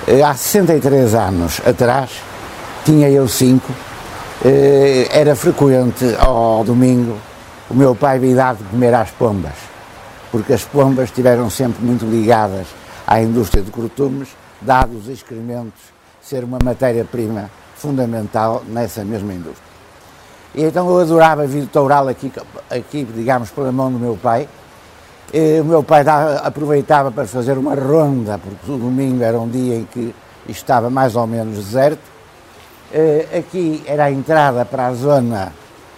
Há 63 anos atrás, tinha eu 5, era frequente ao domingo o meu pai vir dar de comer às pombas, porque as pombas estiveram sempre muito ligadas à indústria de cortumes, dados os excrementos ser uma matéria-prima fundamental nessa mesma indústria. E então eu adorava vir tourá-lo aqui, digamos, pela mão do meu pai. O meu pai aproveitava para fazer uma ronda, porque o domingo era um dia em que estava mais ou menos deserto. Aqui era a entrada para a zona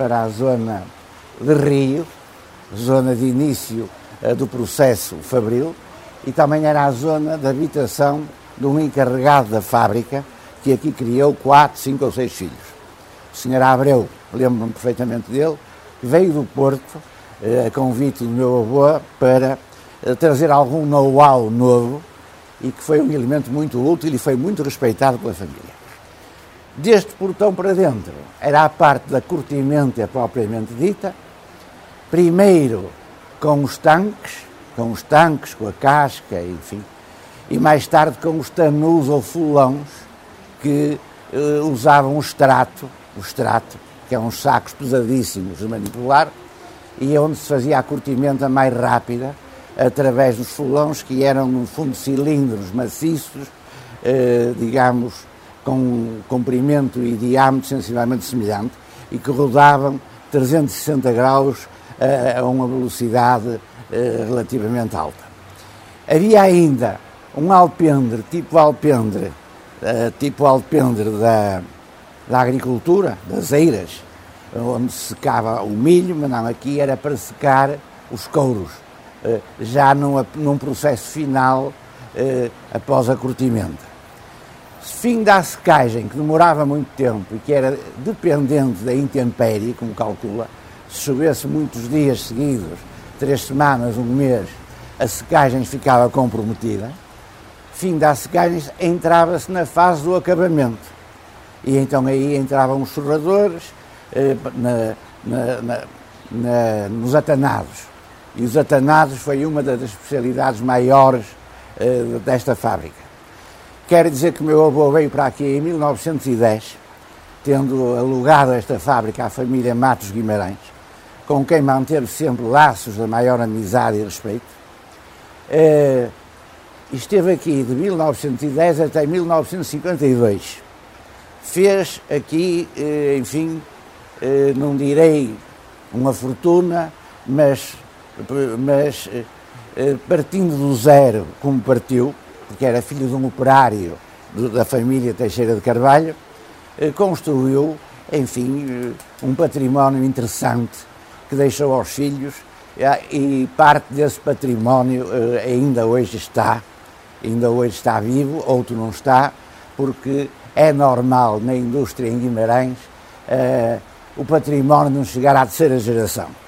de Rio, zona de início do processo fabril, e também era a zona de habitação de um encarregado da fábrica, que aqui criou 4, 5 ou 6 filhos. O Sr. Abreu, lembro-me perfeitamente dele, que veio do Porto, a convite do meu avô, para trazer algum know-how novo, e que foi um elemento muito útil e foi muito respeitado pela família. Deste portão para dentro era a parte da curtimenta propriamente dita, primeiro com os tanques, com a casca, enfim, e mais tarde com os tanus ou fulões que usavam o extrato, que é uns sacos pesadíssimos de manipular, e onde se fazia a curtimenta mais rápida, através dos fulões, que eram, no fundo, cilindros maciços, digamos, com comprimento e diâmetro sensivelmente semelhante, e que rodavam 360 graus a uma velocidade relativamente alta. Havia ainda um alpendre, tipo alpendre da agricultura, das eiras, onde se secava o milho, mas não, aqui era para secar os couros, já num processo final após a curtimenta. Fim da secagem, que demorava muito tempo e que era dependente da intempérie, como calcula, se chovesse muitos dias seguidos, 3 semanas, um mês, a secagem ficava comprometida. Fim das secagens, entrava-se na fase do acabamento. E então aí entravam os serradores nos atanados. E os atanados foi uma das especialidades maiores desta fábrica. Quero dizer que o meu avô veio para aqui em 1910, tendo alugado esta fábrica à família Matos Guimarães, com quem manteve sempre laços da maior amizade e respeito. Esteve aqui de 1910 até 1952. Fez aqui, enfim, não direi uma fortuna, mas partindo do zero, como partiu, porque era filho de um operário da família Teixeira de Carvalho, construiu, enfim, um património interessante que deixou aos filhos, e parte desse património ainda hoje está vivo, outro não está, porque é normal na indústria em Guimarães o património não chegar à terceira geração.